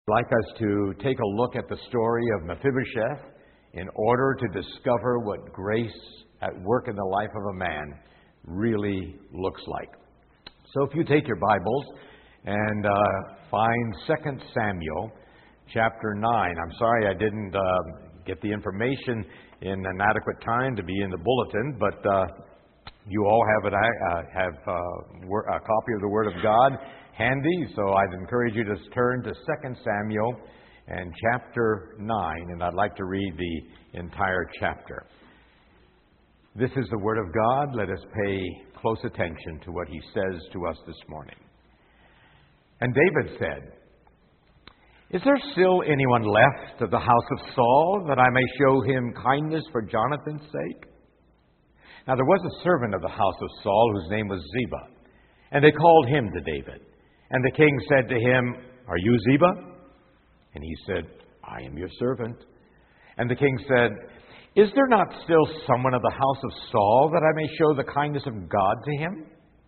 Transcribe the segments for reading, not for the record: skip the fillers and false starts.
I'd like us to take a look at the story of Mephibosheth in order to discover what grace at work in the life of a man really looks like. So if you take your Bibles and find 2 Samuel chapter 9. I'm sorry I didn't get the information in an adequate time to be in the bulletin, but you all have a copy of the Word of God handy, so I'd encourage you to turn to 2 Samuel and chapter 9, and I'd like to read the entire chapter. This is the Word of God. Let us pay close attention to what He says to us this morning. And David said, "Is there still anyone left of the house of Saul, that I may show him kindness for Jonathan's sake?" Now there was a servant of the house of Saul whose name was Ziba, and they called him to David. And the king said to him, "Are you Ziba?" And he said, "I am your servant." And the king said, "Is there not still someone of the house of Saul, that I may show the kindness of God to him?"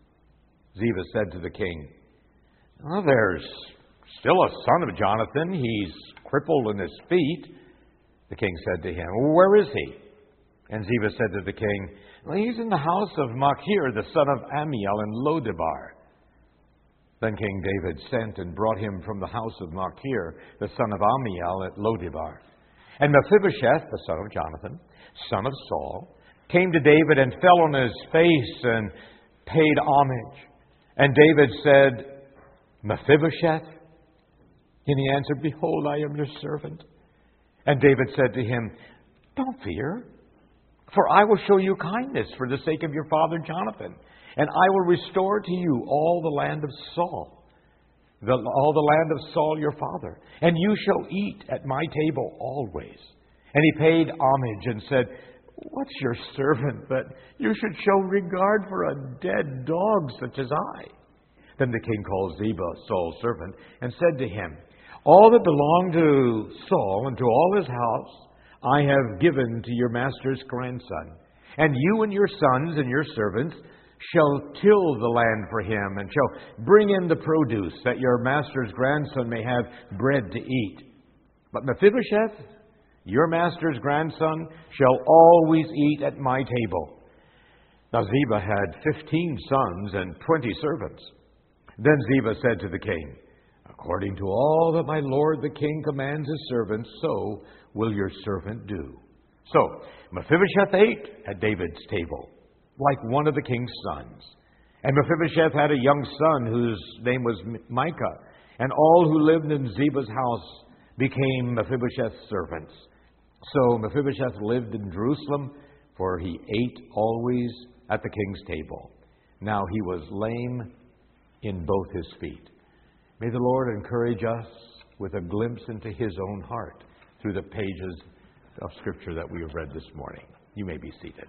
Ziba said to the king, "Well, there's still a son of Jonathan. He's crippled in his feet." The king said to him, "Where is he?" And Ziba said to the king, "Well, he's in the house of Machir, the son of Ammiel in Lodebar." Then King David sent and brought him from the house of Machir, the son of Ammiel at Lodebar. And Mephibosheth, the son of Jonathan, son of Saul, came to David and fell on his face and paid homage. And David said, "Mephibosheth?" And he answered, "Behold, I am your servant." And David said to him, "Don't fear, for I will show you kindness for the sake of your father Jonathan, and I will restore to you all the land of Saul, all the land of Saul your father, and you shall eat at my table always." And he paid homage and said, "What's your servant that you should show regard for a dead dog such as I?" Then the king called Ziba, Saul's servant, and said to him, "All that belonged to Saul and to all his house I have given to your master's grandson. And you and your sons and your servants shall till the land for him, and shall bring in the produce, that your master's grandson may have bread to eat. But Mephibosheth, your master's grandson, shall always eat at my table." Now Ziba had 15 sons and 20 servants. Then Ziba said to the king, "According to all that my lord the king commands his servants, so will your servant do." So Mephibosheth ate at David's table, like one of the king's sons. And Mephibosheth had a young son whose name was Micah, and all who lived in Ziba's house became Mephibosheth's servants. So Mephibosheth lived in Jerusalem, for he ate always at the king's table. Now he was lame in both his feet. May the Lord encourage us with a glimpse into His own heart through the pages of Scripture that we have read this morning. You may be seated.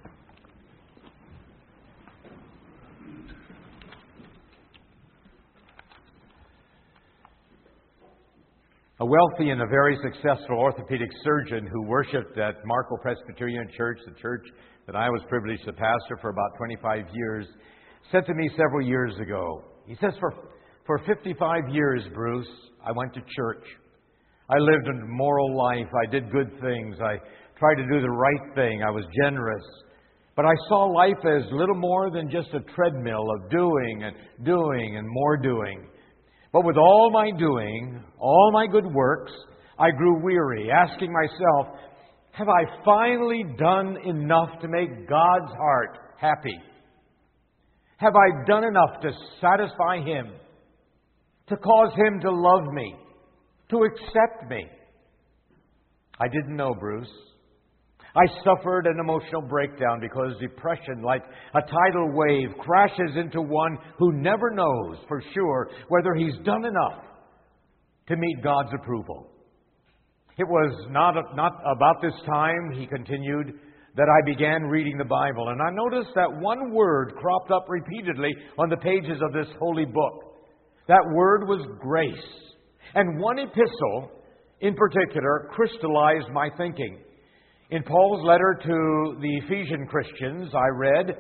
A wealthy and a very successful orthopedic surgeon who worshipped at Marco Presbyterian Church, the church that I was privileged to pastor for about 25 years, said to me several years ago, he says, For 55 years, Bruce, I went to church. I lived a moral life. I did good things. I tried to do the right thing. I was generous. But I saw life as little more than just a treadmill of doing and more doing. But with all my doing, all my good works, I grew weary, asking myself, have I finally done enough to make God's heart happy? Have I done enough to satisfy Him, to cause Him to love me, to accept me? I didn't know, Bruce. I suffered an emotional breakdown because depression, like a tidal wave, crashes into one who never knows for sure whether he's done enough to meet God's approval. It was not about this time, he continued, that I began reading the Bible. And I noticed that one word cropped up repeatedly on the pages of this holy book. That word was grace. And one epistle in particular crystallized my thinking. In Paul's letter to the Ephesian Christians, I read,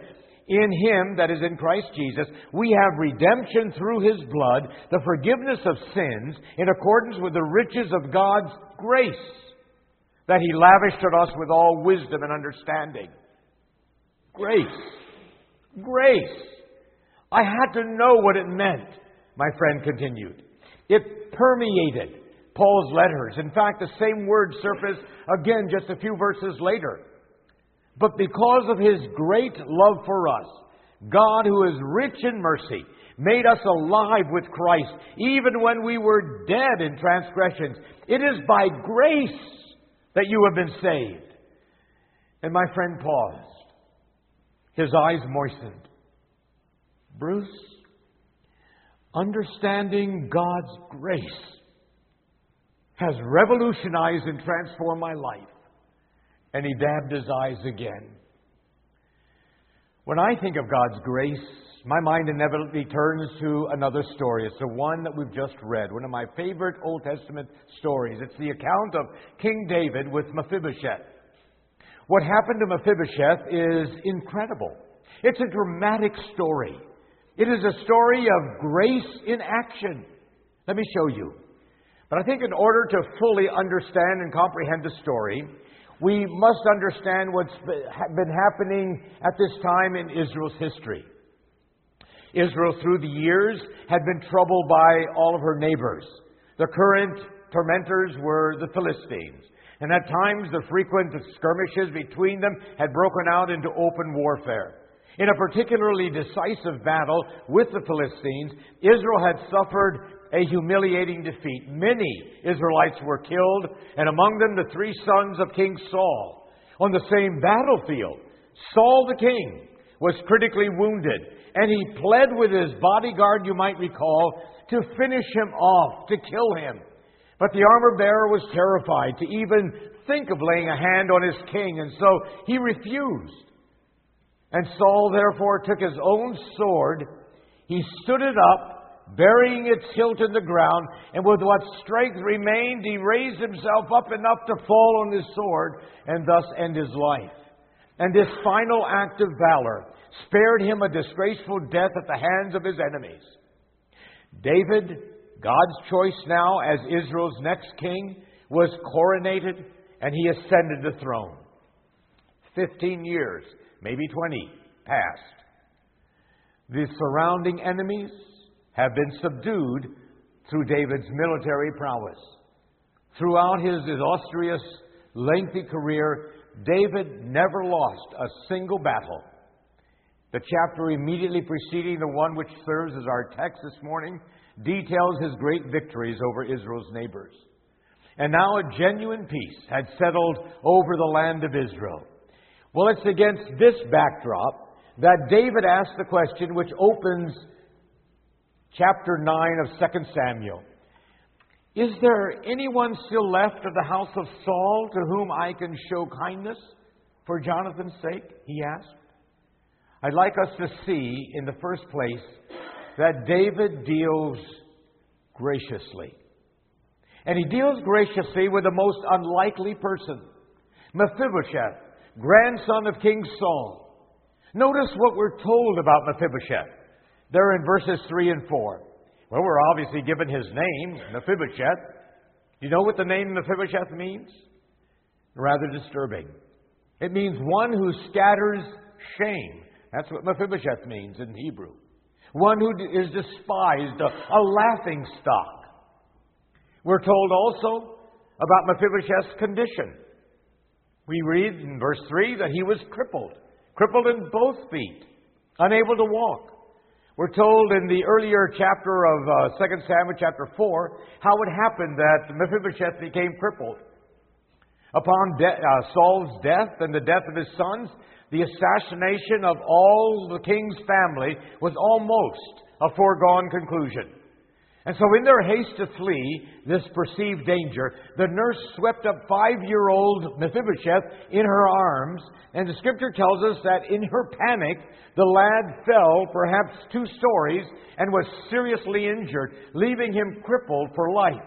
In Him, that is in Christ Jesus, we have redemption through His blood, the forgiveness of sins, in accordance with the riches of God's grace, that He lavished on us with all wisdom and understanding. Grace. Grace. I had to know what it meant, my friend continued. It permeated Paul's letters. In fact, the same words surface again just a few verses later. But because of His great love for us, God, who is rich in mercy, made us alive with Christ, even when we were dead in transgressions. It is by grace that you have been saved. And my friend paused. His eyes moistened. Bruce, understanding God's grace has revolutionized and transformed my life. And he dabbed his eyes again. When I think of God's grace, my mind inevitably turns to another story. It's the one that we've just read, one of my favorite Old Testament stories. It's the account of King David with Mephibosheth. What happened to Mephibosheth is incredible. It's a dramatic story. It is a story of grace in action. Let me show you. But I think in order to fully understand and comprehend the story, we must understand what's been happening at this time in Israel's history. Israel, through the years, had been troubled by all of her neighbors. The current tormentors were the Philistines. And at times, the frequent skirmishes between them had broken out into open warfare. In a particularly decisive battle with the Philistines, Israel had suffered a humiliating defeat. Many Israelites were killed, and among them the 3 sons of King Saul. On the same battlefield, Saul the king was critically wounded, and he pled with his bodyguard, you might recall, to finish him off, to kill him. But the armor-bearer was terrified to even think of laying a hand on his king, and so he refused. And Saul therefore took his own sword, he stood it up, burying its hilt in the ground, and with what strength remained, he raised himself up enough to fall on his sword, and thus end his life. And this final act of valor spared him a disgraceful death at the hands of his enemies. David, God's choice now as Israel's next king, was coronated, and he ascended the throne. 15 years, maybe 20, passed. The surrounding enemies have been subdued through David's military prowess. Throughout his illustrious, lengthy career, David never lost a single battle. The chapter immediately preceding the one which serves as our text this morning details his great victories over Israel's neighbors. And now a genuine peace had settled over the land of Israel. Well, it's against this backdrop that David asked the question which opens chapter 9 of 2 Samuel. Is there anyone still left of the house of Saul to whom I can show kindness for Jonathan's sake? He asked. I'd like us to see, in the first place, that David deals graciously. And he deals graciously with the most unlikely person, Mephibosheth, grandson of King Saul. Notice what we're told about Mephibosheth. There in verses 3 and 4. Well, we're obviously given his name, Mephibosheth. Do you know what the name Mephibosheth means? Rather disturbing. It means one who scatters shame. That's what Mephibosheth means in Hebrew. One who is despised, a laughing stock. We're told also about Mephibosheth's condition. We read in verse 3 that he was crippled in both feet, unable to walk. We're told in the earlier chapter of 2 Samuel chapter 4 how it happened that Mephibosheth became crippled. Upon Saul's death and the death of his sons, the assassination of all the king's family was almost a foregone conclusion. And so in their haste to flee this perceived danger, the nurse swept up 5-year-old Mephibosheth in her arms, and the scripture tells us that in her panic, the lad fell perhaps 2 stories and was seriously injured, leaving him crippled for life.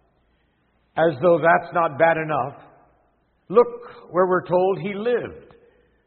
As though that's not bad enough, look where we're told he lived.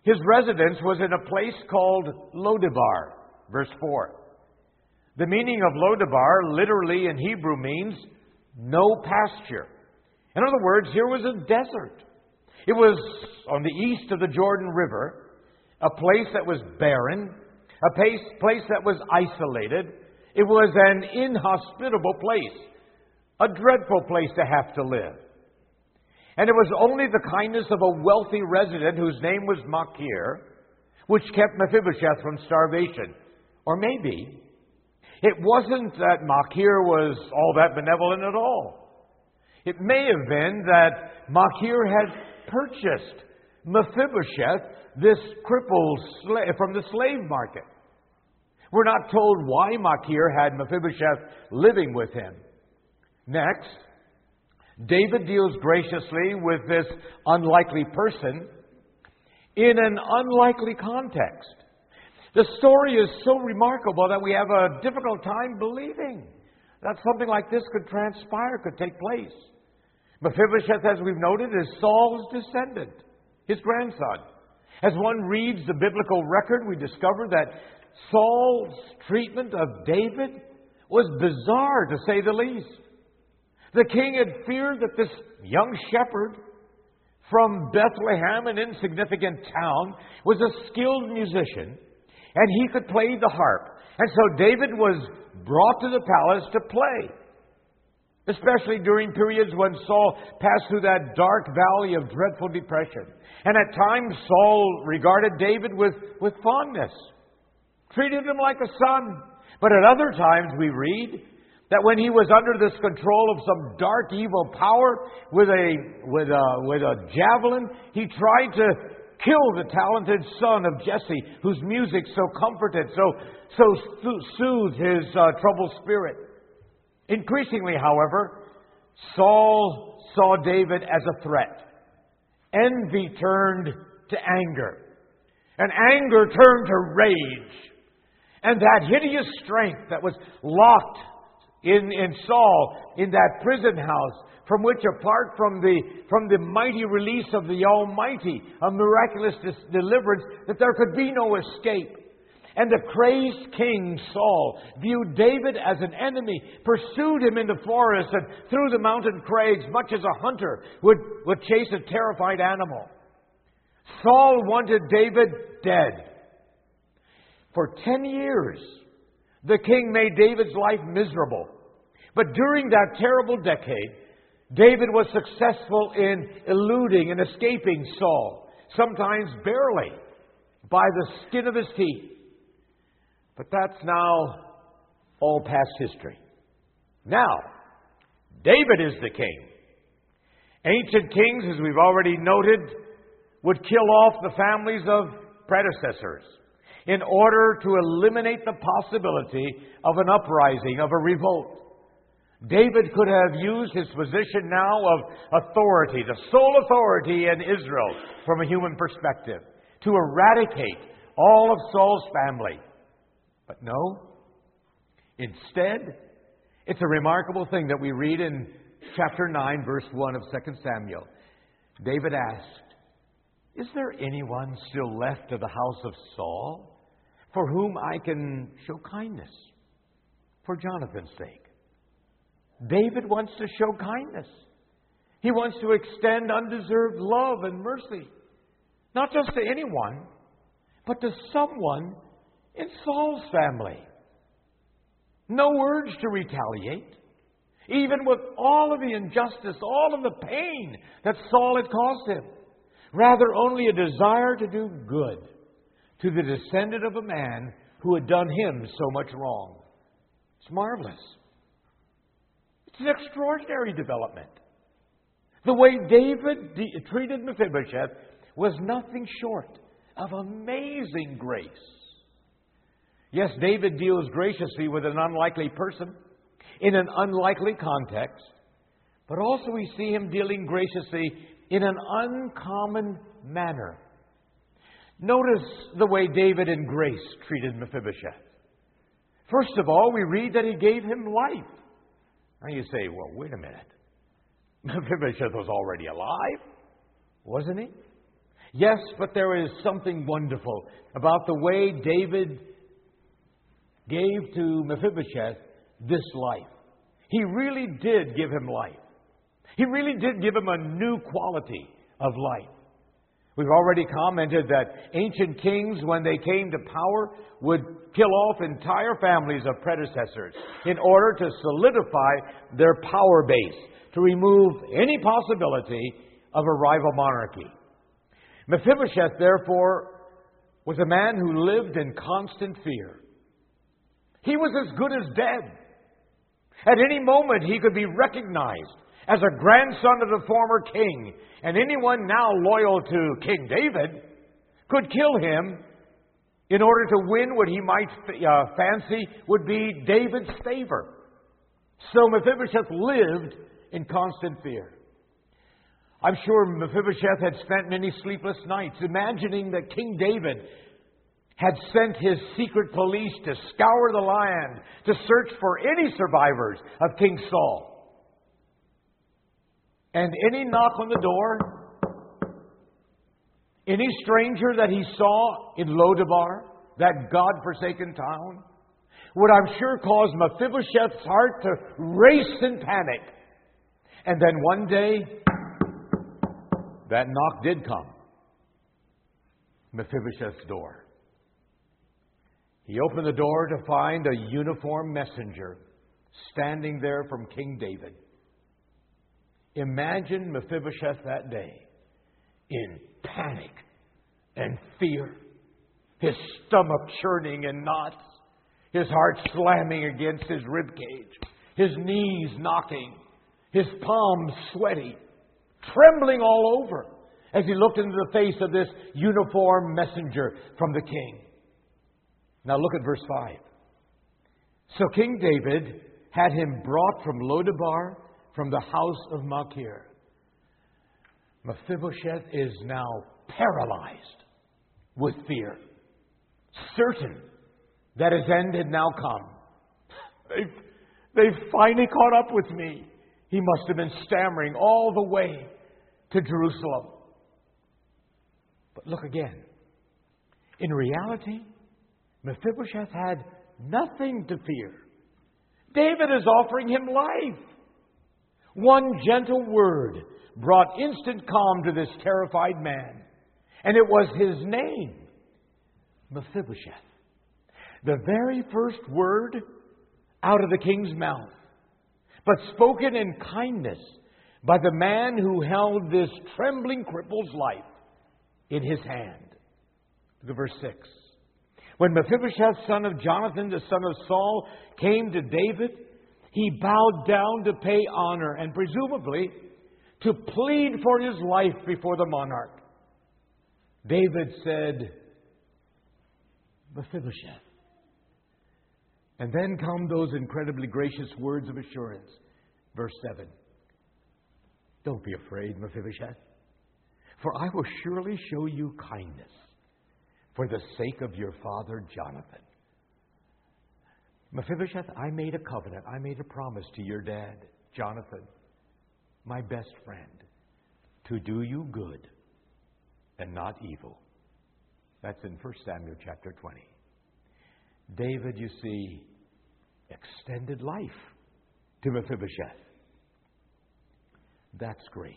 His residence was in a place called Lodebar, verse 4. The meaning of Lodebar literally in Hebrew means no pasture. In other words, here was a desert. It was on the east of the Jordan River, a place that was barren, a place that was isolated. It was an inhospitable place, a dreadful place to have to live. And it was only the kindness of a wealthy resident whose name was Machir, which kept Mephibosheth from starvation. Or maybe it wasn't that Machir was all that benevolent at all. It may have been that Machir had purchased Mephibosheth, this crippled slave, from the slave market. We're not told why Machir had Mephibosheth living with him. Next, David deals graciously with this unlikely person in an unlikely context. The story is so remarkable that we have a difficult time believing that something like this could transpire, could take place. Mephibosheth, as we've noted, is Saul's descendant, his grandson. As one reads the biblical record, we discover that Saul's treatment of David was bizarre, to say the least. The king had feared that this young shepherd from Bethlehem, an insignificant town, was a skilled musician, and he could play the harp. And so David was brought to the palace to play, especially during periods when Saul passed through that dark valley of dreadful depression. And at times Saul regarded David with fondness, treated him like a son. But at other times we read that when he was under this control of some dark, evil power with a javelin, he tried to kill the talented son of Jesse, whose music so comforted, so soothed his troubled spirit. Increasingly, however, Saul saw David as a threat. Envy turned to anger, and anger turned to rage. And that hideous strength that was locked in Saul in that prison house, from which, apart from the mighty release of the Almighty, a miraculous deliverance, that there could be no escape. And the crazed king Saul viewed David as an enemy, pursued him into forests and through the mountain crags, much as a hunter would chase a terrified animal. Saul wanted David dead. For 10 years, the king made David's life miserable. But during that terrible decade, David was successful in eluding and escaping Saul, sometimes barely, by the skin of his teeth. But that's now all past history. Now, David is the king. Ancient kings, as we've already noted, would kill off the families of predecessors in order to eliminate the possibility of an uprising, of a revolt. David could have used his position now of authority, the sole authority in Israel from a human perspective, to eradicate all of Saul's family. But no. Instead, it's a remarkable thing that we read in chapter 9, verse 1 of 2 Samuel. David asked, "Is there anyone still left of the house of Saul for whom I can show kindness for Jonathan's sake?" David wants to show kindness. He wants to extend undeserved love and mercy, not just to anyone, but to someone in Saul's family. No urge to retaliate, even with all of the injustice, all of the pain that Saul had caused him. Rather, only a desire to do good to the descendant of a man who had done him so much wrong. It's marvelous. It's an extraordinary development. The way David treated Mephibosheth was nothing short of amazing grace. Yes, David deals graciously with an unlikely person in an unlikely context, but also we see him dealing graciously in an uncommon manner. Notice the way David in grace treated Mephibosheth. First of all, we read that he gave him life. Now you say, well, wait a minute. Mephibosheth was already alive, wasn't he? Yes, but there is something wonderful about the way David gave to Mephibosheth this life. He really did give him life. He really did give him a new quality of life. We've already commented that ancient kings, when they came to power, would kill off entire families of predecessors in order to solidify their power base, to remove any possibility of a rival monarchy. Mephibosheth, therefore, was a man who lived in constant fear. He was as good as dead. At any moment, he could be recognized as a grandson of the former king, and anyone now loyal to King David could kill him in order to win what he might fancy would be David's favor. So Mephibosheth lived in constant fear. I'm sure Mephibosheth had spent many sleepless nights imagining that King David had sent his secret police to scour the land to search for any survivors of King Saul. And any knock on the door, any stranger that he saw in Lodabar, that God-forsaken town, would, I'm sure, cause Mephibosheth's heart to race in panic. And then one day, that knock did come. Mephibosheth's door. He opened the door to find a uniformed messenger standing there from King David. Imagine Mephibosheth that day in panic and fear, his stomach churning in knots, his heart slamming against his ribcage, his knees knocking, his palms sweaty, trembling all over as he looked into the face of this uniformed messenger from the king. Now look at verse 5. So King David had him brought from Lodabar, from the house of Machir. Mephibosheth is now paralyzed with fear, certain that his end had now come. They've finally caught up with me. He must have been stammering all the way to Jerusalem. But look again. In reality, Mephibosheth had nothing to fear. David is offering him life. One gentle word brought instant calm to this terrified man. And it was his name, Mephibosheth. The very first word out of the king's mouth, but spoken in kindness by the man who held this trembling cripple's life in his hand. Look at verse 6. When Mephibosheth, son of Jonathan, the son of Saul, came to David, he bowed down to pay honor and presumably to plead for his life before the monarch. David said, Mephibosheth. And then come those incredibly gracious words of assurance. Verse 7. Don't be afraid, Mephibosheth, for I will surely show you kindness for the sake of your father Jonathan. Mephibosheth, I made a covenant. I made a promise to your dad, Jonathan, my best friend, to do you good and not evil. That's in 1 Samuel chapter 20. David, you see, extended life to Mephibosheth. That's grace.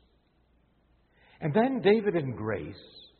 And then David, in grace,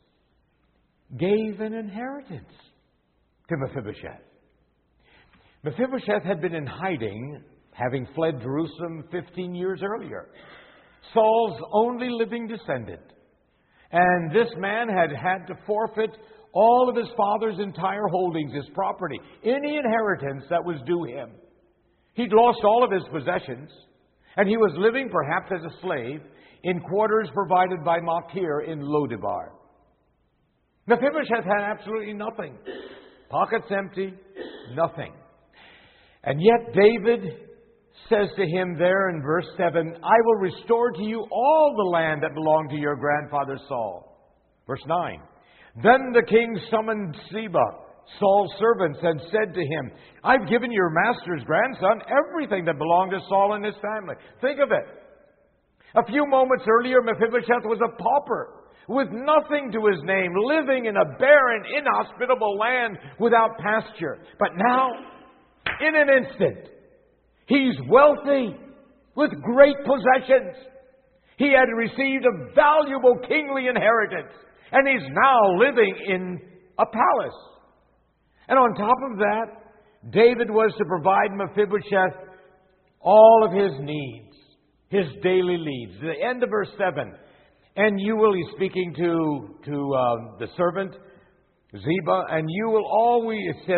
gave an inheritance to Mephibosheth. Mephibosheth had been in hiding, having fled Jerusalem 15 years earlier. Saul's only living descendant. And this man had had to forfeit all of his father's entire holdings, his property, any inheritance that was due him. He'd lost all of his possessions, and he was living perhaps as a slave in quarters provided by Machir in Lodabar. Mephibosheth had absolutely nothing. Pockets empty, nothing. And yet David says to him there in verse 7, I will restore to you all the land that belonged to your grandfather Saul. Verse 9, then the king summoned Ziba, Saul's servants, and said to him, I've given your master's grandson everything that belonged to Saul and his family. Think of it. A few moments earlier, Mephibosheth was a pauper, with nothing to his name, living in a barren, inhospitable land without pasture. But now, in an instant, he's wealthy with great possessions. He had received a valuable kingly inheritance, and he's now living in a palace. And on top of that, David was to provide Mephibosheth all of his needs, his daily needs. The end of verse 7. And you will, he's speaking to the servant, Ziba, and you will always,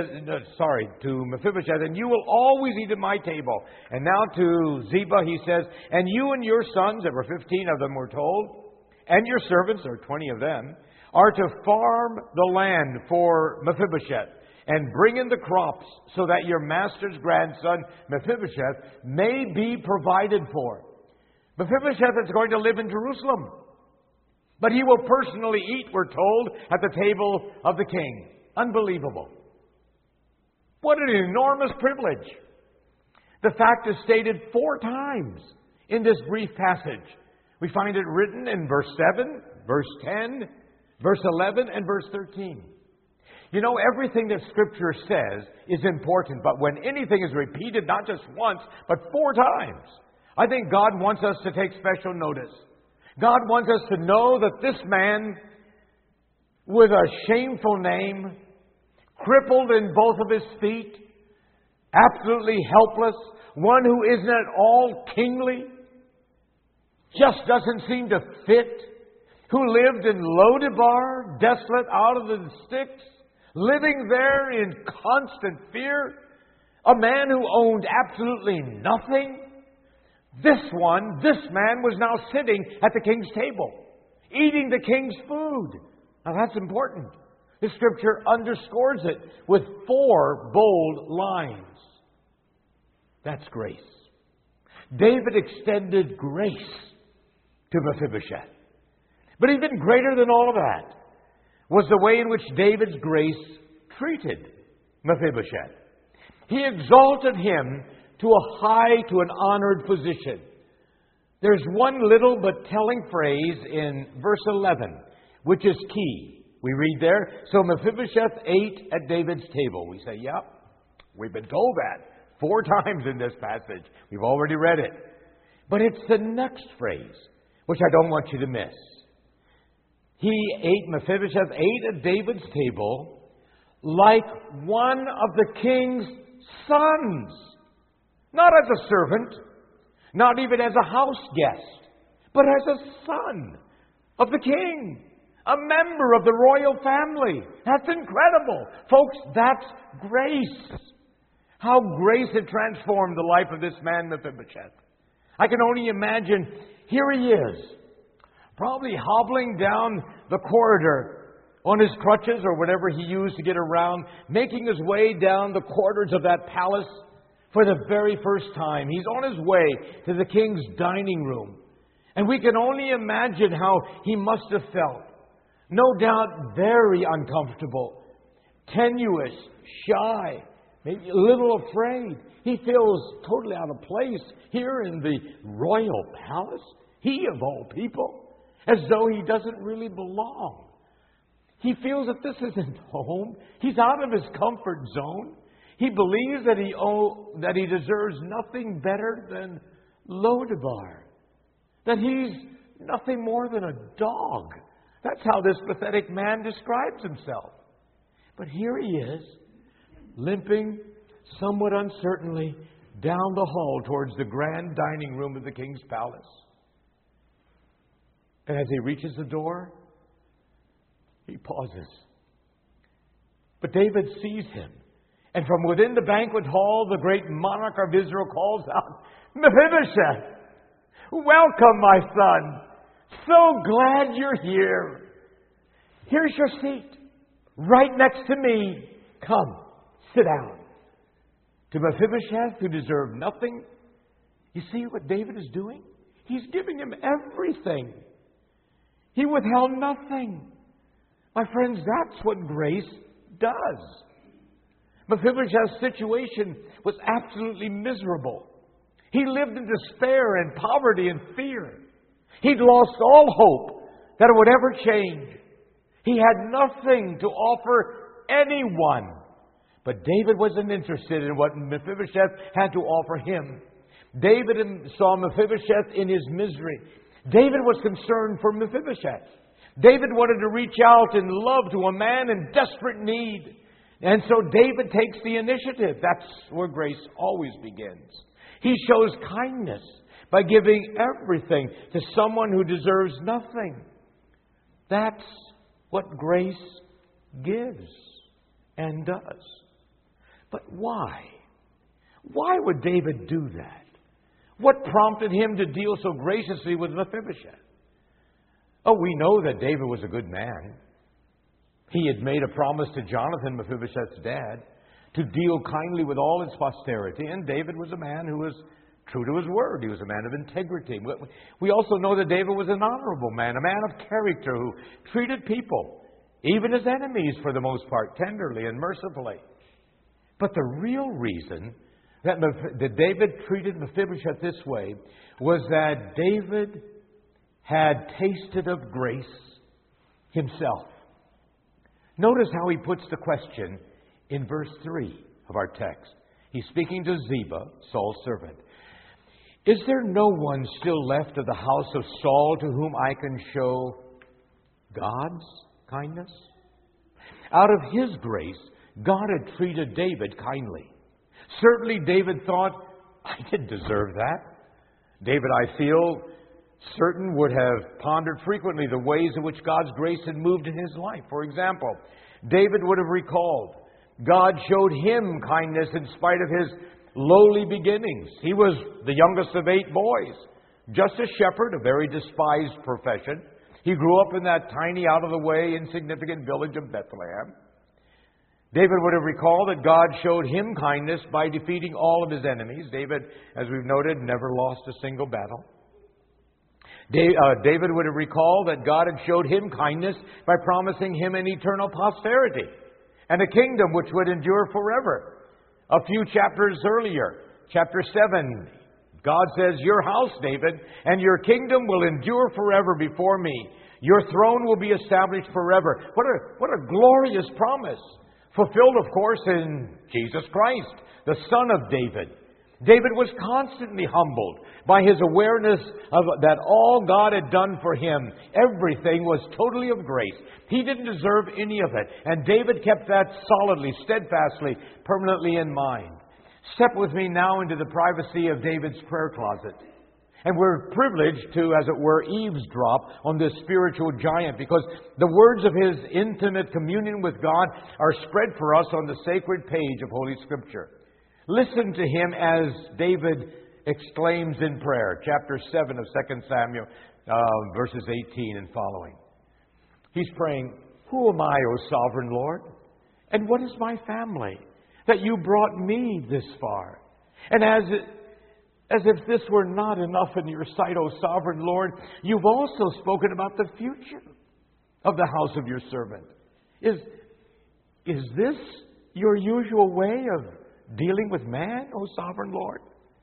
to Mephibosheth, and you will always eat at my table. And now to Ziba he says, and you and your sons, there were 15 of them we're told, and your servants, there are 20 of them, are to farm the land for Mephibosheth, and bring in the crops, so that your master's grandson, Mephibosheth, may be provided for. Mephibosheth is going to live in Jerusalem, but he will personally eat, we're told, at the table of the king. Unbelievable. What an enormous privilege. The fact is stated 4 times in this brief passage. We find it written in verse 7, verse 10, verse 11, and verse 13. You know, everything that Scripture says is important, but when anything is repeated, not just once, but 4 times, I think God wants us to take special notice. God wants us to know that this man, with a shameful name, crippled in both of his feet, absolutely helpless, one who isn't at all kingly, just doesn't seem to fit, who lived in Lodebar, desolate, out of the sticks, living there in constant fear, a man who owned absolutely nothing. This man was now sitting at the king's table, eating the king's food. Now that's important. The Scripture underscores it with 4 bold lines. That's grace. David extended grace to Mephibosheth. But even greater than all of that was the way in which David's grace treated Mephibosheth. He exalted him to an honored position. There's one little but telling phrase in verse 11, which is key. We read there, so Mephibosheth ate at David's table. We say, yep, we've been told that 4 times in this passage. We've already read it. But it's the next phrase, which I don't want you to miss. Mephibosheth ate at David's table like one of the king's sons. Not as a servant, not even as a house guest, but as a son of the king, a member of the royal family. That's incredible. Folks, that's grace. How grace had transformed the life of this man, Mephibosheth. I can only imagine, here he is, probably hobbling down the corridor on his crutches or whatever he used to get around, making his way down the corridors of that palace for the very first time. He's on his way to the king's dining room. And we can only imagine how he must have felt. No doubt very uncomfortable, tenuous, shy, maybe a little afraid. He feels totally out of place here in the royal palace. He, of all people, as though he doesn't really belong. He feels that this isn't home. He's out of his comfort zone. He believes that he deserves nothing better than Lodebar. That he's nothing more than a dog. That's how this pathetic man describes himself. But here he is, limping somewhat uncertainly down the hall towards the grand dining room of the king's palace. And as he reaches the door, he pauses. But David sees him. And from within the banquet hall, the great monarch of Israel calls out, Mephibosheth, welcome, my son. So glad you're here. Here's your seat, right next to me. Come, sit down. To Mephibosheth, who deserved nothing, you see what David is doing? He's giving him everything. He withheld nothing. My friends, that's what grace does. Mephibosheth's situation was absolutely miserable. He lived in despair and poverty and fear. He'd lost all hope that it would ever change. He had nothing to offer anyone. But David wasn't interested in what Mephibosheth had to offer him. David saw Mephibosheth in his misery. David was concerned for Mephibosheth. David wanted to reach out in love to a man in desperate need. And so David takes the initiative. That's where grace always begins. He shows kindness by giving everything to someone who deserves nothing. That's what grace gives and does. But why? Why would David do that? What prompted him to deal so graciously with Mephibosheth? Oh, we know that David was a good man. He had made a promise to Jonathan, Mephibosheth's dad, to deal kindly with all his posterity. And David was a man who was true to his word. He was a man of integrity. We also know that David was an honorable man, a man of character who treated people, even his enemies for the most part, tenderly and mercifully. But the real reason that David treated Mephibosheth this way was that David had tasted of grace himself. Notice how he puts the question in verse 3 of our text. He's speaking to Ziba, Saul's servant. Is there no one still left of the house of Saul to whom I can show God's kindness? Out of His grace, God had treated David kindly. Certainly David thought, I didn't deserve that. David, I feel certain, would have pondered frequently the ways in which God's grace had moved in his life. For example, David would have recalled God showed him kindness in spite of his lowly beginnings. He was the youngest of 8 boys, just a shepherd, a very despised profession. He grew up in that tiny, out-of-the-way, insignificant village of Bethlehem. David would have recalled that God showed him kindness by defeating all of his enemies. David, as we've noted, never lost a single battle. David would have recalled that God had showed him kindness by promising him an eternal posterity and a kingdom which would endure forever. A few chapters earlier, chapter 7, God says, your house, David, and your kingdom will endure forever before me. Your throne will be established forever. What a glorious promise. Fulfilled, of course, in Jesus Christ, the Son of David. David was constantly humbled by his awareness of that all God had done for him, everything was totally of grace. He didn't deserve any of it. And David kept that solidly, steadfastly, permanently in mind. Step with me now into the privacy of David's prayer closet. And we're privileged to, as it were, eavesdrop on this spiritual giant, because the words of his intimate communion with God are spread for us on the sacred page of Holy Scripture. Listen to him as David exclaims in prayer, chapter 7 of 2 Samuel, verses 18 and following. He's praying, who am I, O sovereign Lord? And what is my family, that you brought me this far? And as if this were not enough in your sight, O sovereign Lord, you've also spoken about the future of the house of your servant. Is this your usual way of dealing with man, O sovereign Lord?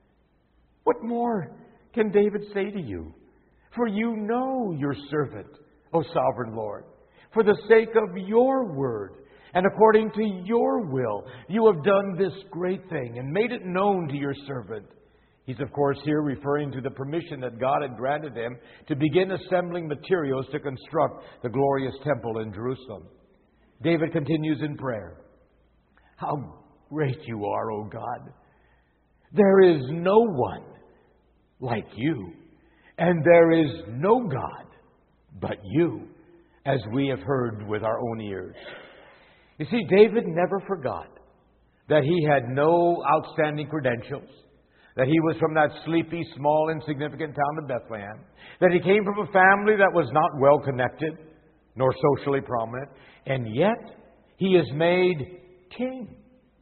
What more can David say to you? For you know your servant, O sovereign Lord. For the sake of your word and according to your will, you have done this great thing and made it known to your servant. He's, of course, here referring to the permission that God had granted him to begin assembling materials to construct the glorious temple in Jerusalem. David continues in prayer. How great you are, O God. There is no one like you, and there is no God but you, as we have heard with our own ears. You see, David never forgot that he had no outstanding credentials, that he was from that sleepy, small, insignificant town of Bethlehem, that he came from a family that was not well connected, nor socially prominent, and yet he is made king,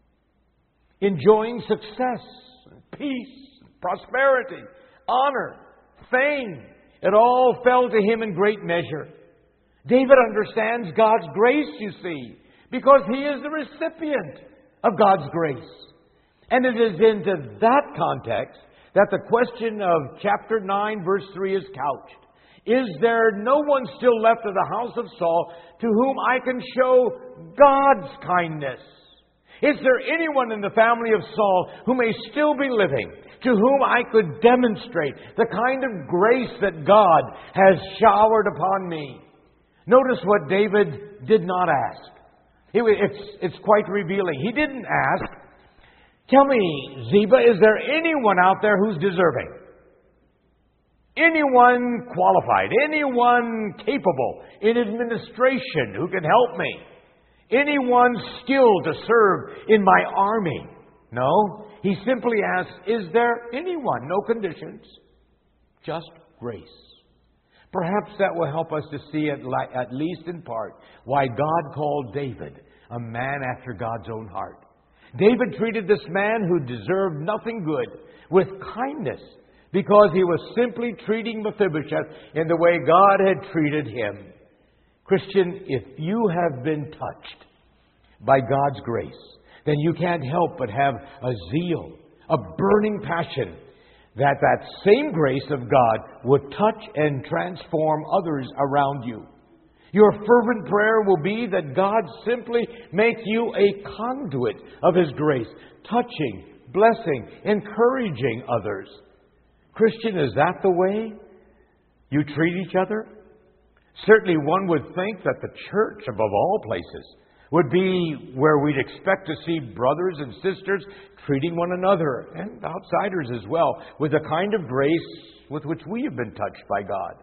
enjoying success, peace, prosperity, honor, fame. It all fell to him in great measure. David understands God's grace, you see, because he is the recipient of God's grace. And it is into that context that the question of chapter 9, verse 3 is couched. Is there no one still left of the house of Saul to whom I can show God's kindness? Is there anyone in the family of Saul who may still be living, to whom I could demonstrate the kind of grace that God has showered upon me? Notice what David did not ask. It's quite revealing. He didn't ask, tell me, Ziba, is there anyone out there who's deserving? Anyone qualified? Anyone capable in administration who can help me? Anyone skilled to serve in my army? No. He simply asks, is there anyone? No conditions. Just grace. Perhaps that will help us to see, at least in part, why God called David a man after God's own heart. David treated this man who deserved nothing good with kindness because he was simply treating Mephibosheth in the way God had treated him. Christian, if you have been touched by God's grace, then you can't help but have a zeal, a burning passion that same grace of God would touch and transform others around you. Your fervent prayer will be that God simply make you a conduit of His grace, touching, blessing, encouraging others. Christian, is that the way you treat each other? Certainly one would think that the church, above all places, would be where we'd expect to see brothers and sisters treating one another, and outsiders as well, with the kind of grace with which we have been touched by God.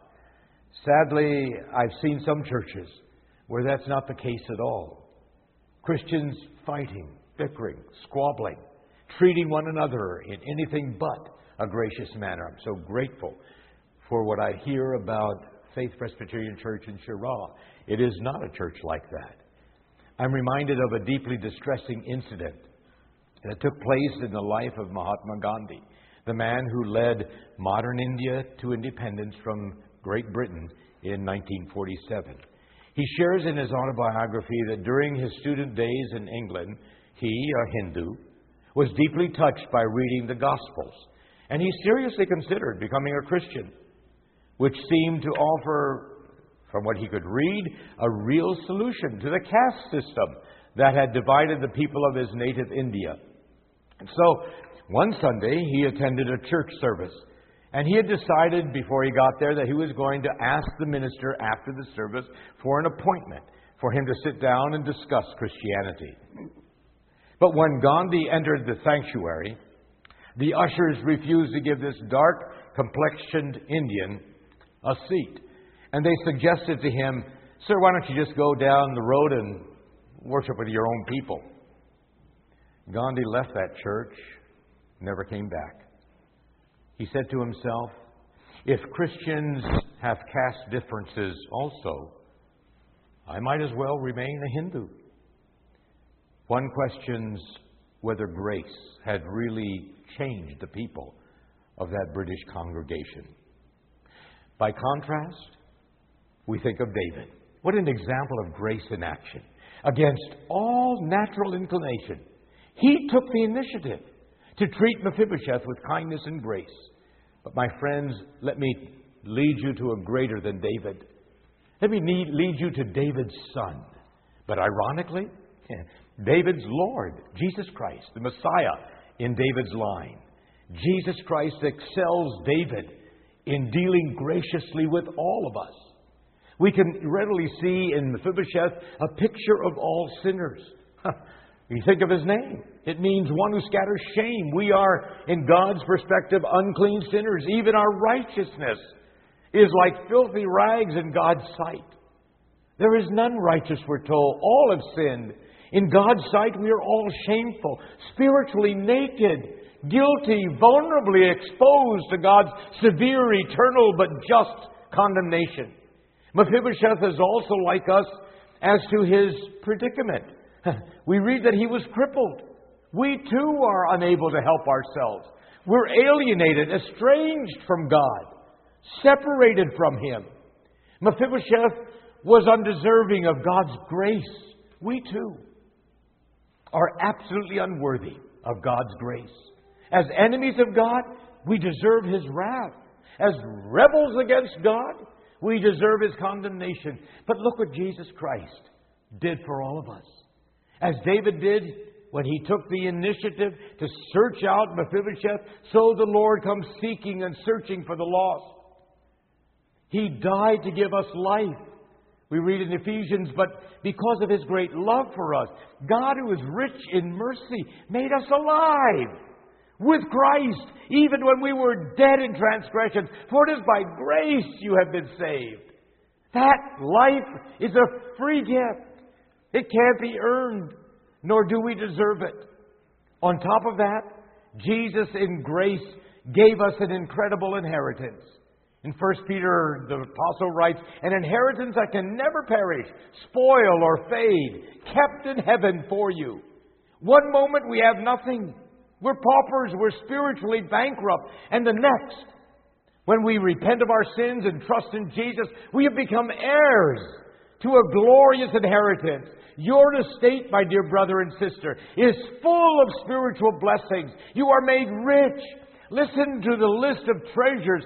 Sadly, I've seen some churches where that's not the case at all. Christians fighting, bickering, squabbling, treating one another in anything but a gracious manner. I'm so grateful for what I hear about Faith Presbyterian Church in Shirah. It is not a church like that. I'm reminded of a deeply distressing incident that took place in the life of Mahatma Gandhi, the man who led modern India to independence from Great Britain in 1947. He shares in his autobiography that during his student days in England, he, a Hindu, was deeply touched by reading the Gospels, and he seriously considered becoming a Christian, which seemed to offer, from what he could read, a real solution to the caste system that had divided the people of his native India. And so, one Sunday, he attended a church service, and he had decided before he got there that he was going to ask the minister after the service for an appointment for him to sit down and discuss Christianity. But when Gandhi entered the sanctuary, the ushers refused to give this dark-complexioned Indian a seat. And they suggested to him, "Sir, why don't you just go down the road and worship with your own people?" Gandhi left that church, never came back. He said to himself, if Christians have caste differences also, I might as well remain a Hindu. One questions whether grace had really changed the people of that British congregation. By contrast, we think of David. What an example of grace in action. Against all natural inclination, he took the initiative to treat Mephibosheth with kindness and grace. But my friends, let me lead you to a greater than David. Let me lead you to David's son. But ironically, David's Lord, Jesus Christ, the Messiah in David's line. Jesus Christ excels David in dealing graciously with all of us. We can readily see in Mephibosheth a picture of all sinners. You think of his name. It means one who scatters shame. We are, in God's perspective, unclean sinners. Even our righteousness is like filthy rags in God's sight. There is none righteous, we're told. All have sinned. In God's sight, we are all shameful, spiritually naked, guilty, vulnerably exposed to God's severe, eternal, but just condemnation. Mephibosheth is also like us as to his predicament. We read that he was crippled. We too are unable to help ourselves. We're alienated, estranged from God, separated from Him. Mephibosheth was undeserving of God's grace. We too are absolutely unworthy of God's grace. As enemies of God, we deserve His wrath. As rebels against God, We deserve His condemnation. But look what Jesus Christ did for all of us. As David did when he took the initiative to search out Mephibosheth, so the Lord comes seeking and searching for the lost. He died to give us life. We read in Ephesians, but because of His great love for us, God, who is rich in mercy, made us alive with Christ, even when we were dead in transgressions. For it is by grace you have been saved. That life is a free gift. It can't be earned, nor do we deserve it. On top of that, Jesus in grace gave us an incredible inheritance. In 1 Peter, the apostle writes, an inheritance that can never perish, spoil or fade, kept in heaven for you. One moment we have nothing. We're paupers, we're spiritually bankrupt. And the next, when we repent of our sins and trust in Jesus, we have become heirs to a glorious inheritance. Your estate, my dear brother and sister, is full of spiritual blessings. You are made rich. Listen to the list of treasures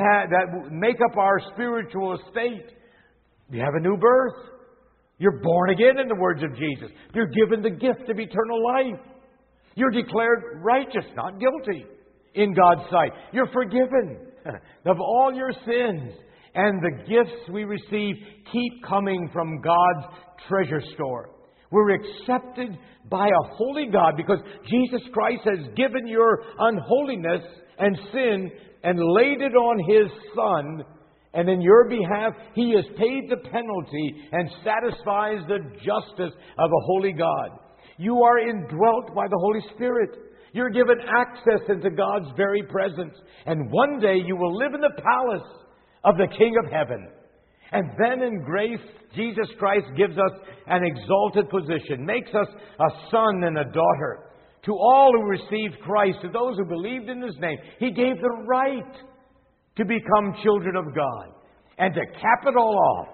that make up our spiritual estate. You have a new birth. You're born again in the words of Jesus. You're given the gift of eternal life. You're declared righteous, not guilty, in God's sight. You're forgiven of all your sins. And the gifts we receive keep coming from God's treasure store. We're accepted by a holy God because Jesus Christ has given your unholiness and sin and laid it on His Son. And in your behalf, He has paid the penalty and satisfies the justice of a holy God. You are indwelt by the Holy Spirit. You're given access into God's very presence. And one day you will live in the palace of the King of Heaven. And then in grace, Jesus Christ gives us an exalted position, makes us a son and a daughter. To all who received Christ, to those who believed in His name, He gave the right to become children of God. And to cap it all off,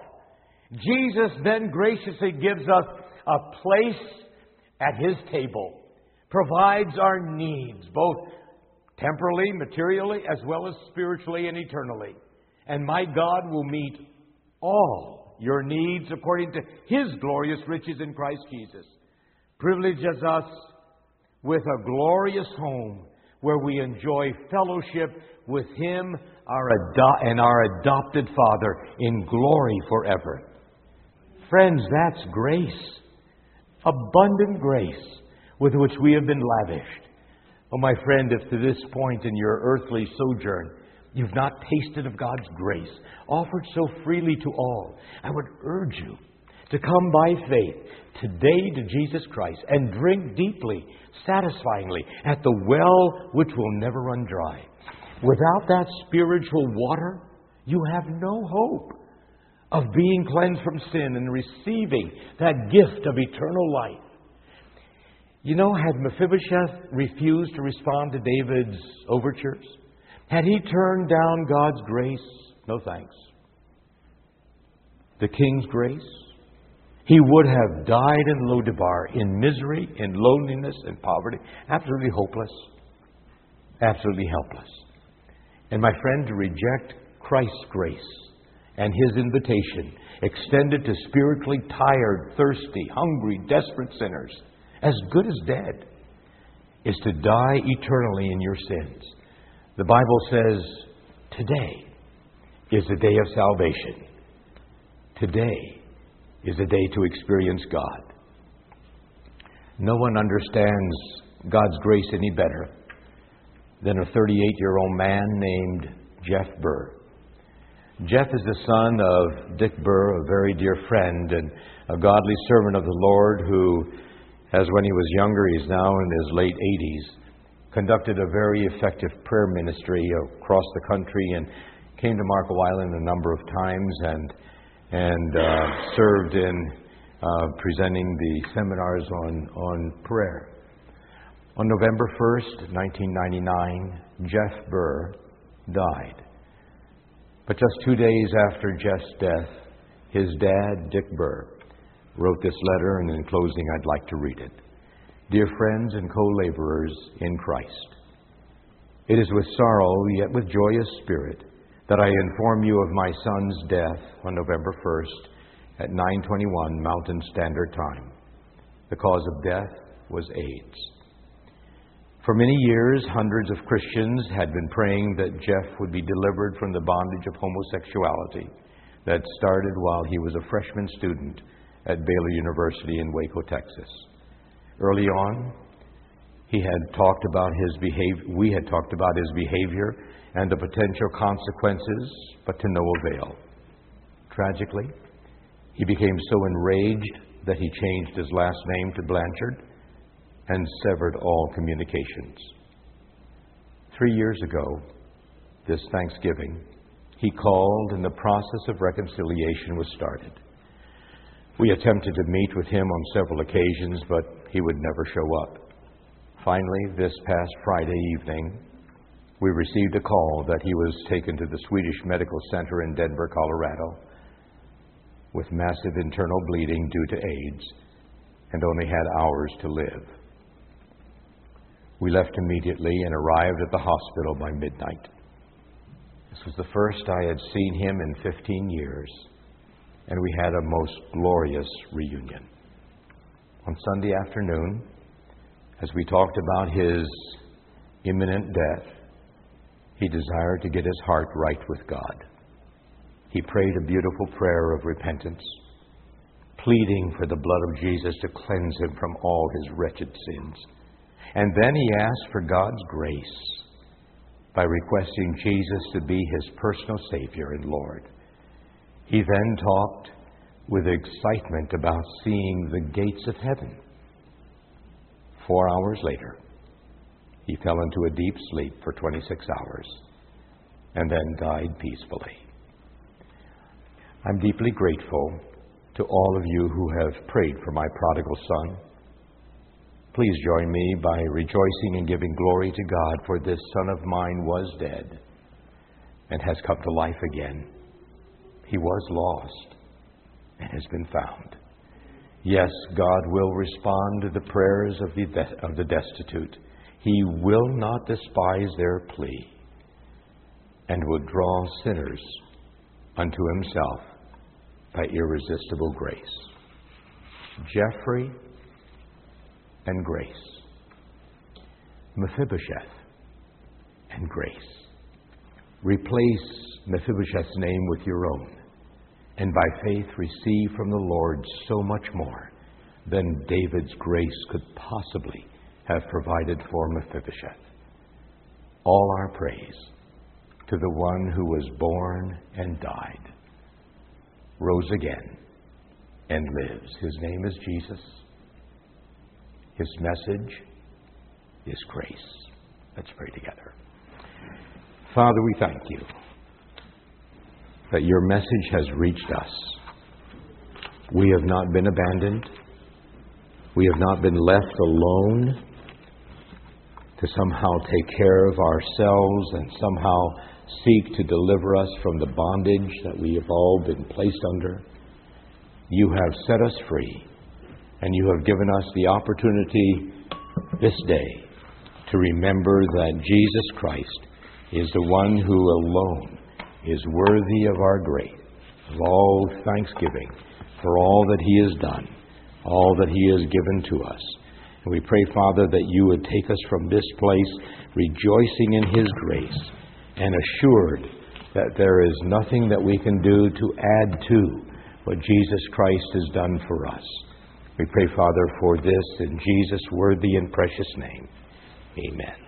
Jesus then graciously gives us a place at His table, provides our needs, both temporally, materially, as well as spiritually and eternally. And my God will meet all your needs according to His glorious riches in Christ Jesus. Privileges us with a glorious home where we enjoy fellowship with Him and our adopted Father in glory forever. Friends, that's grace. Abundant grace with which we have been lavished. Oh, my friend, if to this point in your earthly sojourn you've not tasted of God's grace, offered so freely to all, I would urge you to come by faith today to Jesus Christ and drink deeply, satisfyingly at the well which will never run dry. Without that spiritual water, you have no hope of being cleansed from sin and receiving that gift of eternal life. You know, had Mephibosheth refused to respond to David's overtures, had he turned down God's grace, no thanks. The king's grace, he would have died in Lodebar, in misery, in loneliness, in poverty, absolutely hopeless, absolutely helpless. And my friend, to reject Christ's grace and His invitation, extended to spiritually tired, thirsty, hungry, desperate sinners, as good as dead, is to die eternally in your sins. The Bible says, today is the day of salvation. Today is the day to experience God. No one understands God's grace any better than a 38-year-old man named Jeff Burr. Jeff is the son of Dick Burr, a very dear friend and a godly servant of the Lord who, as when he was younger, he's now in his late 80s, conducted a very effective prayer ministry across the country and came to Marco Island a number of times and served in presenting the seminars on prayer. On November 1st, 1999, Jeff Burr died. But just 2 days after Jeff's death, his dad, Dick Burr, wrote this letter, and in closing, I'd like to read it. Dear friends and co-laborers in Christ, it is with sorrow, yet with joyous spirit, that I inform you of my son's death on November 1st at 9:21 Mountain Standard Time. The cause of death was AIDS. For many years, hundreds of Christians had been praying that Jeff would be delivered from the bondage of homosexuality that started while he was a freshman student at Baylor University in Waco, Texas. Early on, we had talked about his behavior and the potential consequences, but to no avail. Tragically, he became so enraged that he changed his last name to Blanchard and severed all communications. 3 years ago, this Thanksgiving, he called and the process of reconciliation was started. We attempted to meet with him on several occasions, but he would never show up. Finally, this past Friday evening, we received a call that he was taken to the Swedish Medical Center in Denver, Colorado, with massive internal bleeding due to AIDS, and only had hours to live. We left immediately and arrived at the hospital by midnight. This was the first I had seen him in 15 years, and we had a most glorious reunion. On Sunday afternoon, as we talked about his imminent death, he desired to get his heart right with God. He prayed a beautiful prayer of repentance, pleading for the blood of Jesus to cleanse him from all his wretched sins. And then he asked for God's grace by requesting Jesus to be his personal Savior and Lord. He then talked with excitement about seeing the gates of heaven. 4 hours later, he fell into a deep sleep for 26 hours and then died peacefully. I'm deeply grateful to all of you who have prayed for my prodigal son. Please join me by rejoicing and giving glory to God, for this son of mine was dead and has come to life again. He was lost and has been found. Yes, God will respond to the prayers of the destitute. He will not despise their plea and will draw sinners unto himself by irresistible grace. Jeffrey and grace. Mephibosheth and grace. Replace Mephibosheth's name with your own, and by faith receive from the Lord so much more than David's grace could possibly have provided for Mephibosheth. All our praise to the one who was born and died, rose again, and lives. His name is Jesus. His message is grace. Let's pray together. Father, we thank you that your message has reached us. We have not been abandoned. We have not been left alone to somehow take care of ourselves and somehow seek to deliver us from the bondage that we have all been placed under. You have set us free, and you have given us the opportunity this day to remember that Jesus Christ is the one who alone is worthy of our grace, of all thanksgiving for all that he has done, all that he has given to us. And we pray, Father, that you would take us from this place rejoicing in his grace and assured that there is nothing that we can do to add to what Jesus Christ has done for us. We pray, Father, for this in Jesus' worthy and precious name. Amen.